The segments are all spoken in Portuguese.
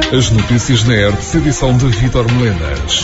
As notícias na ERTE, edição de Vítor Melenas.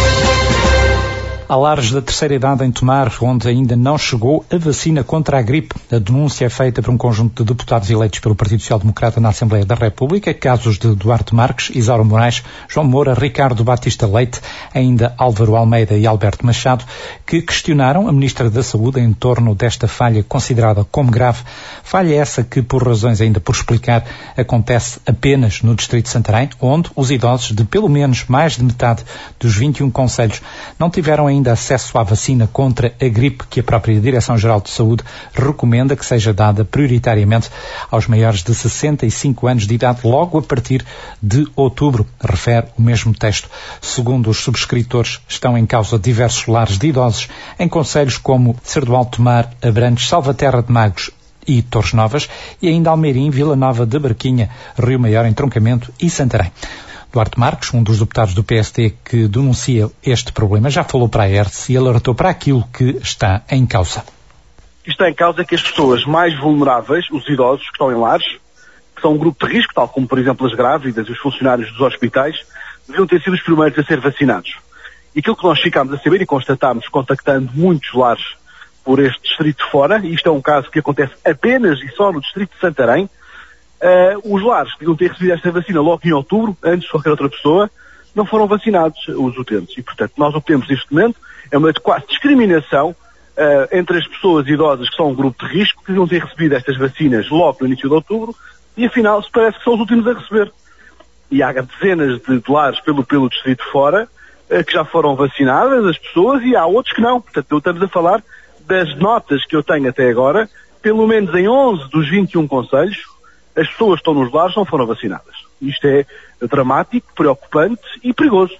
Há lares da terceira idade em Tomar, onde ainda não chegou a vacina contra a gripe. A denúncia é feita por um conjunto de deputados eleitos pelo Partido Social Democrata na Assembleia da República, casos de Duarte Marques, Isaura Moraes, João Moura, Ricardo Batista Leite, ainda Álvaro Almeida e Alberto Machado, que questionaram a Ministra da Saúde em torno desta falha considerada como grave. Falha essa que, por razões ainda por explicar, acontece apenas no Distrito de Santarém, onde os idosos de pelo menos mais de metade dos 21 concelhos não tiveram ainda acesso à vacina contra a gripe que a própria Direção-Geral de Saúde recomenda que seja dada prioritariamente aos maiores de 65 anos de idade logo a partir de outubro, refere o mesmo texto. Segundo os subscritores, estão em causa diversos lares de idosos em concelhos como Cerdoal de Tomar, Abrantes, Salvaterra de Magos e Torres Novas e ainda Almeirim, Vila Nova de Barquinha, Rio Maior, Entroncamento e Santarém. Duarte Marques, um dos deputados do PSD que denuncia este problema, já falou para a ERTE e alertou para aquilo que está em causa. O que está em causa é que as pessoas mais vulneráveis, os idosos que estão em lares, que são um grupo de risco, tal como, por exemplo, as grávidas e os funcionários dos hospitais, deviam ter sido os primeiros a ser vacinados. E aquilo que nós ficámos a saber e constatámos contactando muitos lares por este distrito fora, e isto é um caso que acontece apenas e só no distrito de Santarém, os lares que deviam ter recebido esta vacina logo em outubro, antes de qualquer outra pessoa, não foram vacinados, os utentes. E, portanto, nós o que temos neste momento é uma quase discriminação entre as pessoas idosas que são um grupo de risco, que deviam ter recebido estas vacinas logo no início de outubro, e afinal se parece que são os últimos a receber. E há dezenas de lares pelo distrito fora que já foram vacinadas, as pessoas, e há outros que não. Portanto, estamos a falar das notas que eu tenho até agora, pelo menos em 11 dos 21 concelhos, as pessoas que estão nos lares não foram vacinadas. Isto é dramático, preocupante e perigoso.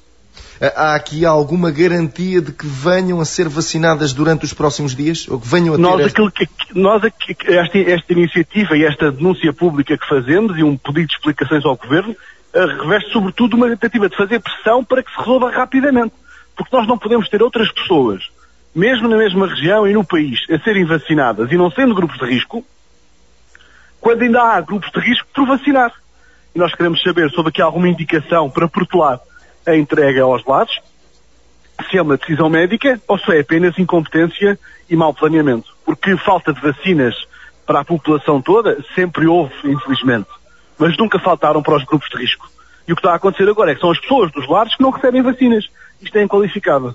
Há aqui alguma garantia de que venham a ser vacinadas durante os próximos dias? Ou que venham a ter... Esta iniciativa e esta denúncia pública que fazemos e um pedido de explicações ao Governo reveste sobretudo uma tentativa de fazer pressão para que se resolva rapidamente. Porque nós não podemos ter outras pessoas, mesmo na mesma região e no país, a serem vacinadas e não sendo grupos de risco, quando ainda há grupos de risco por vacinar. E nós queremos saber sobre aqui alguma indicação para protelar a entrega aos lares, se é uma decisão médica ou se é apenas incompetência e mau planeamento. Porque falta de vacinas para a população toda sempre houve, infelizmente, mas nunca faltaram para os grupos de risco. E o que está a acontecer agora é que são as pessoas dos lares que não recebem vacinas. Isto é inqualificável.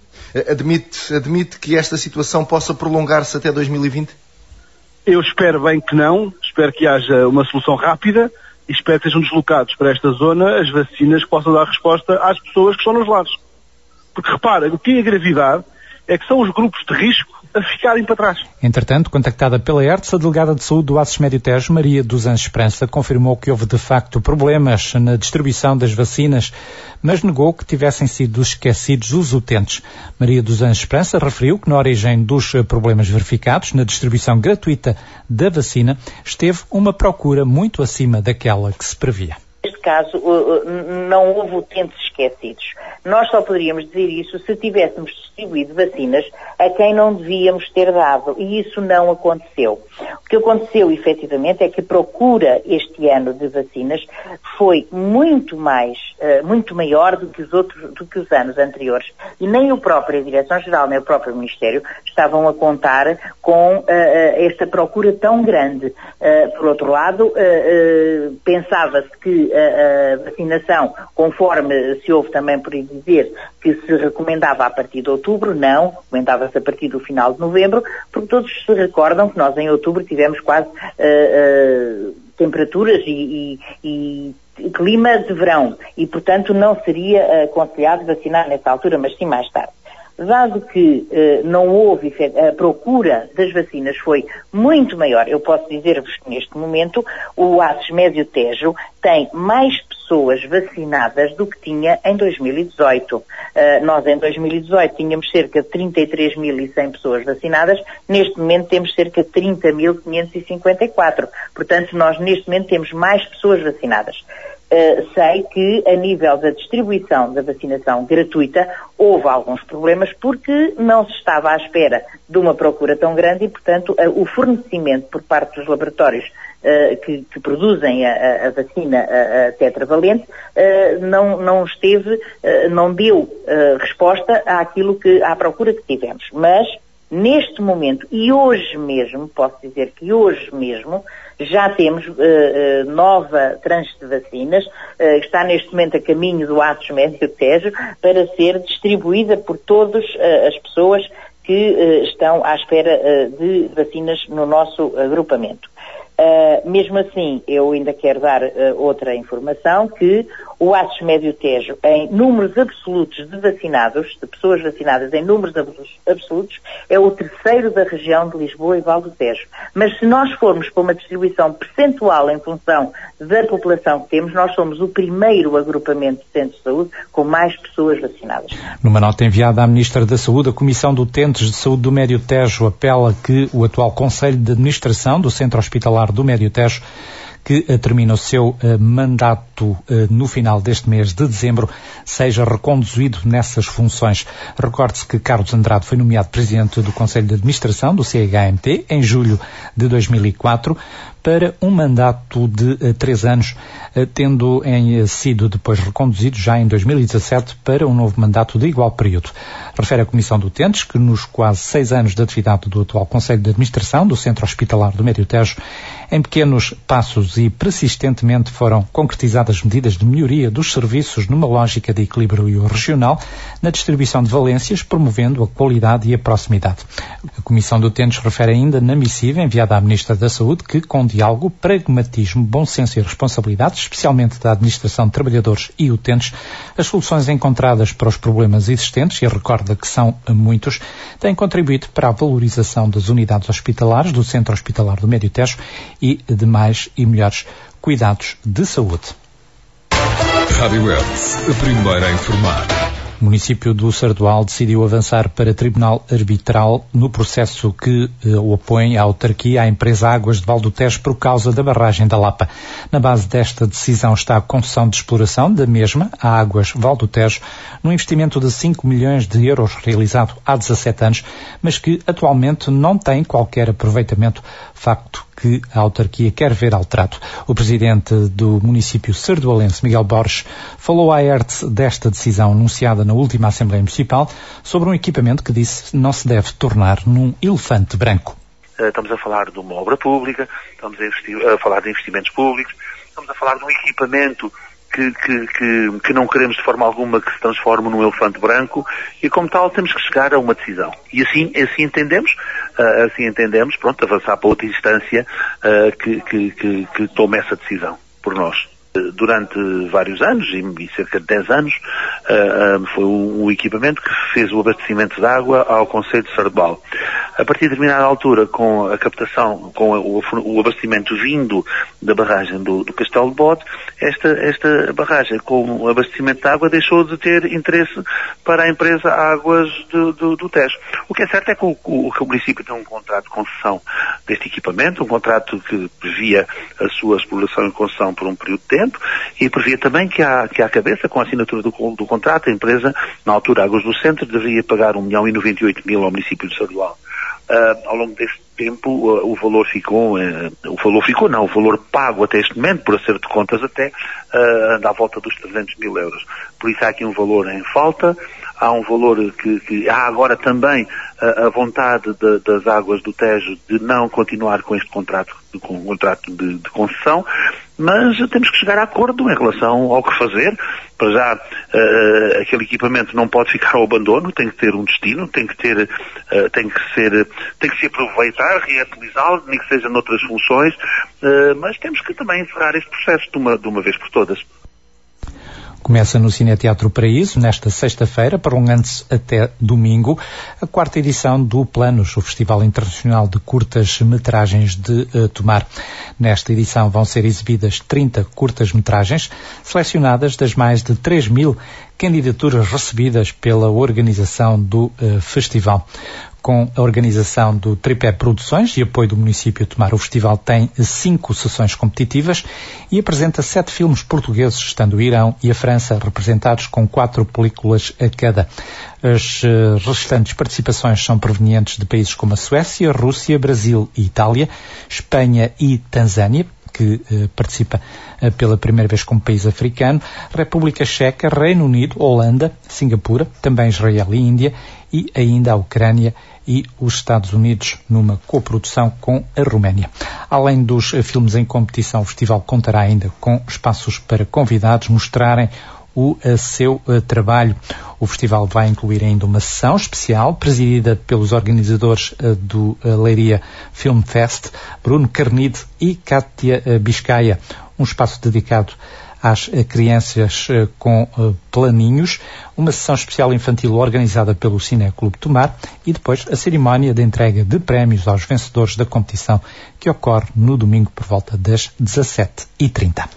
Admite que esta situação possa prolongar-se até 2020? Eu espero bem que não, espero que haja uma solução rápida e espero que sejam deslocados para esta zona as vacinas que possam dar resposta às pessoas que estão nos lares. Porque repara, o que é a gravidade é que são os grupos de risco a ficarem para trás. Entretanto, contactada pela ERTE, a delegada de saúde do Aces Médio Tejo, Maria dos Anjos Esperança, confirmou que houve de facto problemas na distribuição das vacinas, mas negou que tivessem sido esquecidos os utentes. Maria dos Anjos Esperança referiu que na origem dos problemas verificados na distribuição gratuita da vacina esteve uma procura muito acima daquela que se previa. Neste caso, não houve utentes esquecidos. Nós só poderíamos dizer isso se tivéssemos distribuído vacinas a quem não devíamos ter dado, e isso não aconteceu. O que aconteceu, efetivamente, é que a procura este ano de vacinas foi muito maior do que os anos anteriores. E nem a própria Direção-Geral, nem o próprio Ministério estavam a contar com esta procura tão grande. Por outro lado, pensava-se que a vacinação, conforme se ouve também por dizer que se recomendava a partir de outubro, não, recomendava-se a partir do final de novembro, porque todos se recordam que nós em outubro tivemos quase temperaturas e clima de verão e, portanto, não seria aconselhado vacinar nessa altura, mas sim mais tarde. Dado que não houve, a procura das vacinas foi muito maior, eu posso dizer-vos que neste momento o Aces Médio Tejo tem mais pessoas vacinadas do que tinha em 2018. Nós em 2018 tínhamos cerca de 33.100 pessoas vacinadas, neste momento temos cerca de 30.554. Portanto, nós neste momento temos mais pessoas vacinadas. sei que a nível da distribuição da vacinação gratuita houve alguns problemas porque não se estava à espera de uma procura tão grande e, portanto, o fornecimento por parte dos laboratórios que produzem a vacina tetravalente não deu resposta à procura que tivemos. Mas, neste momento, e hoje mesmo, posso dizer que hoje mesmo, já temos nova tranche de vacinas, está neste momento a caminho do Atos Médio Tejo, para ser distribuída por todas as pessoas que estão à espera de vacinas no nosso agrupamento. Mesmo assim, eu ainda quero dar outra informação, que o Atos Médio Tejo, em números absolutos de vacinados, de pessoas vacinadas em números absolutos, é o terceiro da região de Lisboa e Val do Tejo. Mas se nós formos para uma distribuição percentual em função da população que temos, nós somos o primeiro agrupamento de centros de saúde com mais pessoas vacinadas. Numa nota enviada à Ministra da Saúde, a Comissão de Utentes de Saúde do Médio Tejo apela que o atual Conselho de Administração do Centro Hospitalar do Médio Tejo, que termina o seu mandato no final deste mês de dezembro, seja reconduzido nessas funções. Recorde-se que Carlos Andrade foi nomeado Presidente do Conselho de Administração do CHMT em julho de 2004 para um mandato de 3 anos, tendo sido depois reconduzido já em 2017 para um novo mandato de igual período. Refere a Comissão de Utentes que nos quase 6 anos de atividade do atual Conselho de Administração do Centro Hospitalar do Médio Tejo, em pequenos passos e persistentemente foram concretizadas medidas de melhoria dos serviços numa lógica de equilíbrio regional na distribuição de valências, promovendo a qualidade e a proximidade. A Comissão de Utentes refere ainda na missiva enviada à Ministra da Saúde que, com diálogo, pragmatismo, bom senso e responsabilidade, especialmente da Administração de Trabalhadores e Utentes, as soluções encontradas para os problemas existentes, e recorda que são muitos, têm contribuído para a valorização das unidades hospitalares do Centro Hospitalar do Médio Tejo e de mais e melhores cuidados de saúde. Rádio Hertz, a primeira a informar. O município do Sardual decidiu avançar para tribunal arbitral no processo que o opõe à autarquia à empresa Águas de Val do Tejo por causa da barragem da Lapa. Na base desta decisão está a concessão de exploração da mesma, a Águas Val do Tejo, num investimento de 5 milhões de euros realizado há 17 anos, mas que atualmente não tem qualquer aproveitamento, facto que a autarquia quer ver alterado. O presidente do município sardualense, Miguel Borges, falou à Hertz desta decisão anunciada na última Assembleia Municipal sobre um equipamento que disse não se deve tornar num elefante branco. Estamos a falar de uma obra pública, estamos a falar de investimentos públicos, estamos a falar de um equipamento que não queremos de forma alguma que se transforme num elefante branco e, como tal, temos que chegar a uma decisão. E assim entendemos, pronto, avançar para outra instância que tome essa decisão por nós. Durante vários anos, e cerca de 10 anos, foi um equipamento que fez o abastecimento de água ao concelho de Sardual. A partir de determinada altura, com a captação, com o abastecimento vindo da barragem do Castelo de Bode, esta barragem com o abastecimento de água deixou de ter interesse para a empresa Águas do Tejo. O que é certo é que o município tem um contrato de concessão deste equipamento, um contrato que previa a sua exploração e concessão por um período de tempo, e previa também que à cabeça, com a assinatura do contrato, a empresa, na altura Águas do Centro, deveria pagar 1.098.000 ao município de Sardual. Ao longo deste tempo, o valor pago até este momento, por acerto de contas até, anda à volta dos 300.000 euros. Por isso há aqui um valor em falta, há um valor que há agora também a vontade das Águas do Tejo de não continuar com este contrato de concessão, mas temos que chegar a acordo em relação ao que fazer. Para já, aquele equipamento não pode ficar ao abandono, tem que ter um destino, tem que se aproveitar, reutilizá-lo, nem que seja noutras funções, mas temos que também encerrar este processo de uma vez por todas. Começa no Cineteatro Paraíso, nesta sexta-feira, prolongando-se até domingo, a 4ª edição do Planos, o Festival Internacional de Curtas-Metragens de Tomar. Nesta edição vão ser exibidas 30 curtas-metragens, selecionadas das mais de 3.000 candidaturas recebidas pela organização do festival. Com a organização do Tripé Produções e apoio do município de Tomar, o festival tem 5 sessões competitivas e apresenta 7 filmes portugueses, estando o Irão e a França representados com 4 películas a cada. As restantes participações são provenientes de países como a Suécia, Rússia, Brasil e Itália, Espanha e Tanzânia, que participa pela primeira vez como país africano, República Checa, Reino Unido, Holanda, Singapura, também Israel e Índia, e ainda a Ucrânia e os Estados Unidos, numa coprodução com a Roménia. Além dos filmes em competição, o festival contará ainda com espaços para convidados mostrarem o seu trabalho. O festival vai incluir ainda uma sessão especial presidida pelos organizadores do Leiria Film Fest, Bruno Carnide e Cátia Biscaia. Um espaço dedicado às crianças com planinhos, uma sessão especial infantil organizada pelo Cine Clube Tomar e depois a cerimónia de entrega de prémios aos vencedores da competição, que ocorre no domingo por volta das 17h30.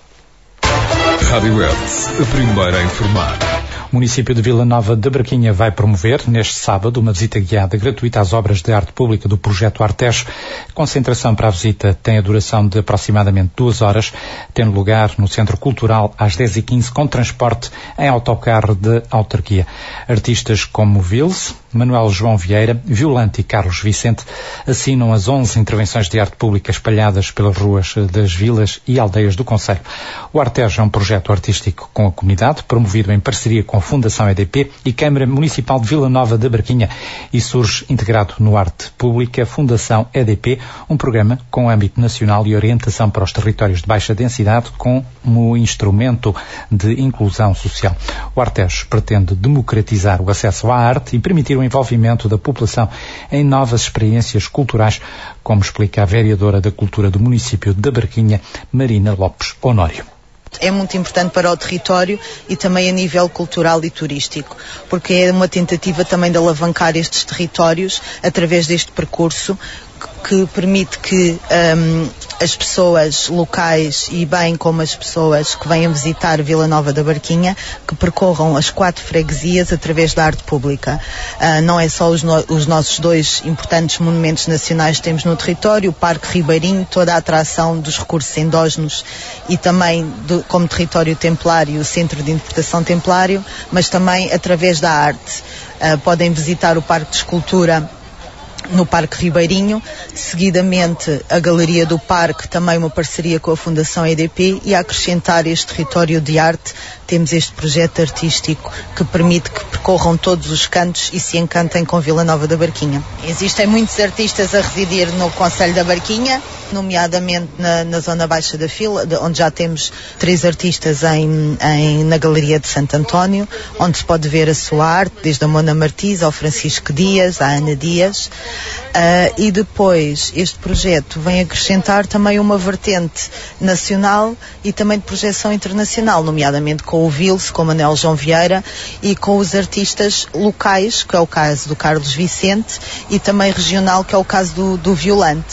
Rádio Hertz, a primeira a informar. O município de Vila Nova de Barquinha vai promover, neste sábado, uma visita guiada gratuita às obras de arte pública do projeto Artejo. A concentração para a visita tem a duração de aproximadamente 2 horas, tendo lugar no Centro Cultural às 10h15, com transporte em autocarro de autarquia. Artistas como Vils, Manuel João Vieira, Violante e Carlos Vicente assinam as 11 intervenções de arte pública espalhadas pelas ruas das vilas e aldeias do concelho. O Artejo é um projeto artístico com a comunidade, promovido em parceria com a Fundação EDP e Câmara Municipal de Vila Nova de Barquinha, e surge integrado no Arte Pública Fundação EDP, um programa com âmbito nacional e orientação para os territórios de baixa densidade como instrumento de inclusão social. O Artejo pretende democratizar o acesso à arte e permitir o envolvimento da população em novas experiências culturais, como explica a vereadora da Cultura do município de Barquinha, Marina Lopes Honório. É muito importante para o território e também a nível cultural e turístico, porque é uma tentativa também de alavancar estes territórios através deste percurso que permite que as pessoas locais e bem como as pessoas que venham visitar Vila Nova da Barquinha, que percorram as 4 freguesias através da arte pública. Não é só os nossos 2 importantes monumentos nacionais que temos no território, o Parque Ribeirinho, toda a atração dos recursos endógenos e também como território templário, o Centro de Interpretação Templário, mas também através da arte. Podem visitar o Parque de Escultura no Parque Ribeirinho, seguidamente a Galeria do Parque, também uma parceria com a Fundação EDP, e a acrescentar este território de arte temos este projeto artístico que permite que percorram todos os cantos e se encantem com Vila Nova da Barquinha. Existem muitos artistas a residir no concelho da Barquinha, nomeadamente na zona baixa da Fila, onde já temos 3 artistas na Galeria de Santo António, onde se pode ver a sua arte, desde a Mona Martins ao Francisco Dias, à Ana Dias. E depois este projeto vem acrescentar também uma vertente nacional e também de projeção internacional, nomeadamente com o Vils, com o Manuel João Vieira e com os artistas locais, que é o caso do Carlos Vicente, e também regional, que é o caso do Violante.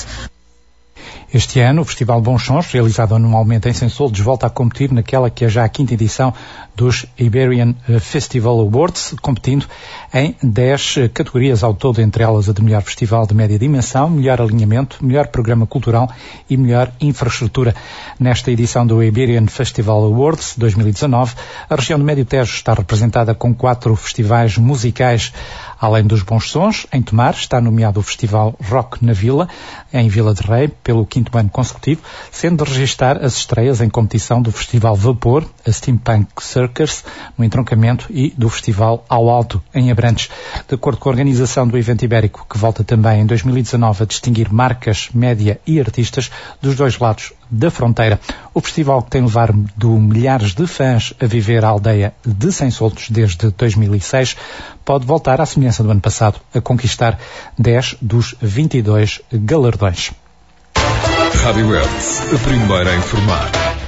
Este ano, o Festival Bons Sons, realizado anualmente em Sensoldos, volta a competir naquela que é já a 5ª edição dos Iberian Festival Awards, competindo em 10 categorias ao todo, entre elas a de melhor festival de média dimensão, melhor alinhamento, melhor programa cultural e melhor infraestrutura. Nesta edição do Iberian Festival Awards 2019, a região do Médio Tejo está representada com 4 festivais musicais. Além dos Bons Sons, em Tomar está nomeado o Festival Rock na Vila, em Vila de Rei, pelo 5º ano consecutivo, sendo de registar as estreias em competição do Festival Vapor, a Steampunk Circus, no entroncamento, e do Festival Ao Alto, em Abrantes. De acordo com a organização do evento ibérico, que volta também em 2019 a distinguir marcas, média e artistas dos 2 lados da fronteira. O festival, que tem levado milhares de fãs a viver a aldeia de Sensoldos desde 2006, pode voltar, à semelhança do ano passado, a conquistar 10 dos 22 galardões. Rádio Hertz, a primeira a informar.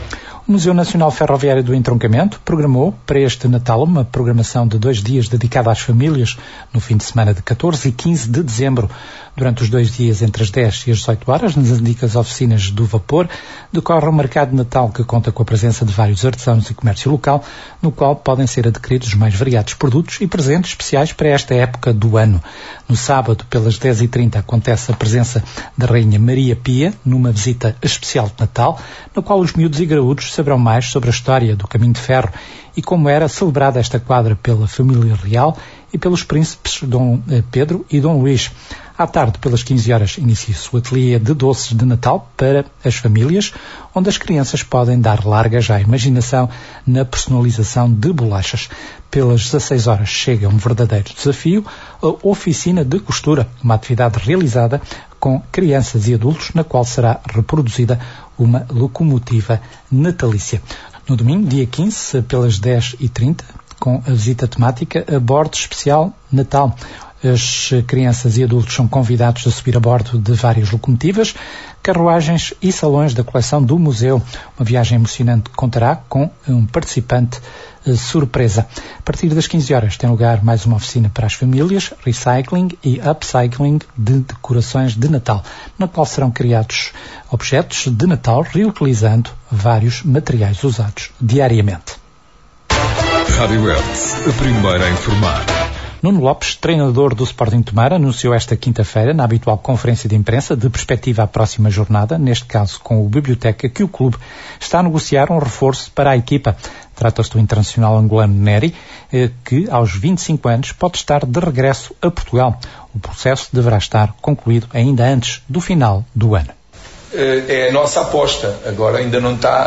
O Museu Nacional Ferroviário do Entroncamento programou para este Natal uma programação de 2 dias dedicada às famílias no fim de semana de 14 e 15 de dezembro. Durante os 2 dias, entre as 10 e as 18 horas, nas antigas oficinas do vapor, decorre um mercado de Natal que conta com a presença de vários artesãos e comércio local, no qual podem ser adquiridos os mais variados produtos e presentes especiais para esta época do ano. No sábado, pelas 10h30, acontece a presença da Rainha Maria Pia, numa visita especial de Natal, na qual os miúdos e graúdos saberão mais sobre a história do Caminho de Ferro e como era celebrada esta quadra pela família real e pelos príncipes Dom Pedro e Dom Luís. À tarde, pelas 15 horas, inicia-se o ateliê de doces de Natal para as famílias, onde as crianças podem dar largas à imaginação na personalização de bolachas. Pelas 16 horas chega um verdadeiro desafio, a oficina de costura, uma atividade realizada com crianças e adultos, na qual será reproduzida uma locomotiva natalícia. No domingo, dia 15, pelas 10h30, com a visita temática a bordo especial Natal. As crianças e adultos são convidados a subir a bordo de várias locomotivas, carruagens e salões da coleção do museu. Uma viagem emocionante que contará com um participante surpresa. A partir das 15 horas tem lugar mais uma oficina para as famílias, recycling e upcycling de decorações de Natal, na qual serão criados objetos de Natal reutilizando vários materiais usados diariamente. Rádio Hertz, a primeira a informar. Nuno Lopes, treinador do Sporting Tomar, anunciou esta quinta-feira, na habitual conferência de imprensa, de perspectiva à próxima jornada, neste caso com o Biblioteca, que o clube está a negociar um reforço para a equipa. Trata-se do internacional angolano Nery, que aos 25 anos pode estar de regresso a Portugal. O processo deverá estar concluído ainda antes do final do ano. É a nossa aposta. Agora ainda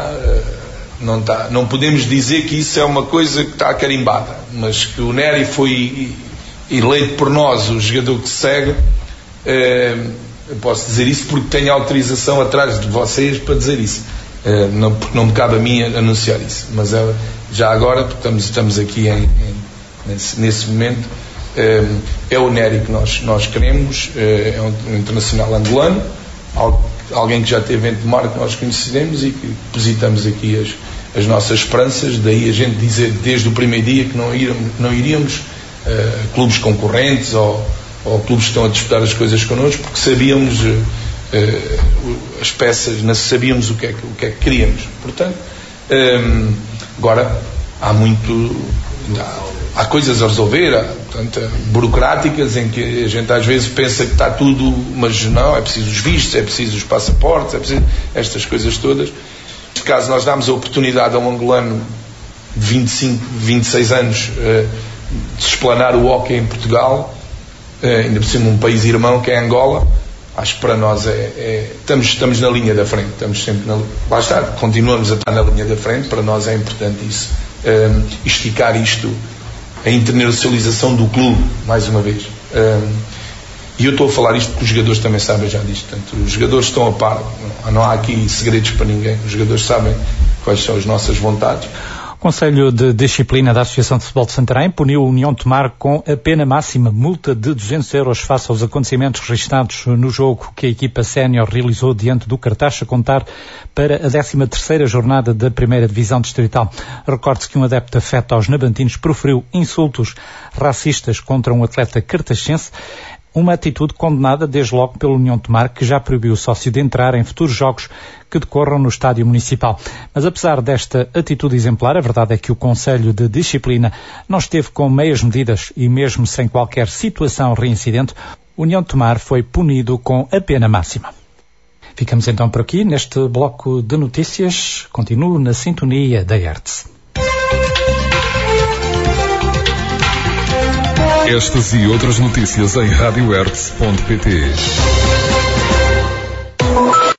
não podemos dizer que isso é uma coisa que está carimbada, mas que o Nery foi eleito por nós o jogador que segue. Eu posso dizer isso porque tenho autorização atrás de vocês para dizer isso, porque não me cabe a mim anunciar isso, mas já agora, porque estamos aqui nesse momento, é o Nery que nós queremos, é um internacional angolano, alguém que já teve em Tomar, que nós conhecemos e que depositamos aqui as nossas esperanças. Daí a gente dizer desde o primeiro dia que não iríamos a clubes concorrentes ou clubes que estão a disputar as coisas connosco, porque sabíamos as peças, sabíamos o que é que queríamos. Portanto, agora há coisas a resolver, burocráticas, em que a gente às vezes pensa que está tudo, mas não, é preciso os vistos, é preciso os passaportes, é preciso estas coisas todas. Neste caso, nós damos a oportunidade a um angolano de 25, 26 anos de explanar o hóquei em Portugal, ainda por cima um país irmão que é Angola. Acho que para nós estamos na linha da frente, estamos sempre lá está, continuamos a estar na linha da frente. Para nós é importante isso, esticar isto, a internacionalização do clube, mais uma vez. E eu estou a falar isto porque os jogadores também sabem já disto. Portanto, os jogadores estão a par, não há aqui segredos para ninguém. Os jogadores sabem quais são as nossas vontades. O Conselho de Disciplina da Associação de Futebol de Santarém puniu o União de Tomar com a pena máxima, multa de 200 euros face aos acontecimentos registados no jogo que a equipa sénior realizou diante do Cartaxa, a contar para a 13ª jornada da primeira divisão distrital. Recorde-se que um adepto afeto aos nabantinos proferiu insultos racistas contra um atleta cartaxense, uma atitude condenada desde logo pela União de Tomar, que já proibiu o sócio de entrar em futuros jogos que decorram no estádio municipal. Mas apesar desta atitude exemplar, a verdade é que o Conselho de Disciplina não esteve com meias medidas e mesmo sem qualquer situação reincidente, a União de Tomar foi punido com a pena máxima. Ficamos então por aqui neste bloco de notícias. Continuo na sintonia da Hertz. Estas e outras notícias em radiohertz.pt.